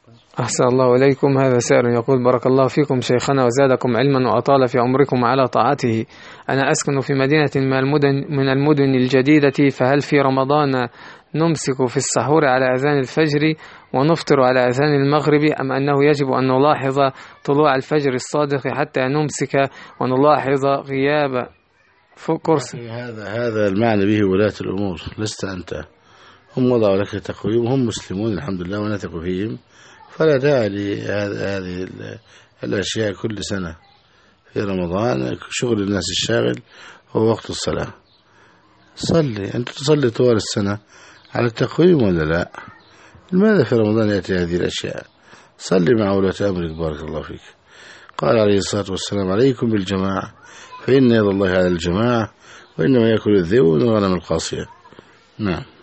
أحسن الله إليكم. هذا سائل يقول: بارك الله فيكم شيخنا وزادكم علما وأطال في عمركم على طاعته. أنا أسكن في مدينة من المدن الجديدة، فهل في رمضان نمسك في السحور على أذان الفجر ونفطر على أذان المغرب، أم أنه يجب أن نلاحظ طلوع الفجر الصادق حتى نمسك ونلاحظ غياب كرسي؟ هذا المعنى به ولاة الأمور، لست أنت. هم وضعوا لك تقويم، هم مسلمون الحمد لله ونثق فيهم، فلا داعي لهذه الأشياء كل سنة في رمضان. شغل الناس الشاغل هو وقت الصلاة. صلي، أنت تصلي طوال السنة على التقويم ولا لا؟ لماذا في رمضان يأتي هذه الأشياء؟ صلي مع ولاة أمرك بارك الله فيك. قال عليه الصلاة والسلام: عليكم بالجماعة فإن يد الله على الجماعة، وإنما يأكل الذئب من الغنم القاصية. نعم.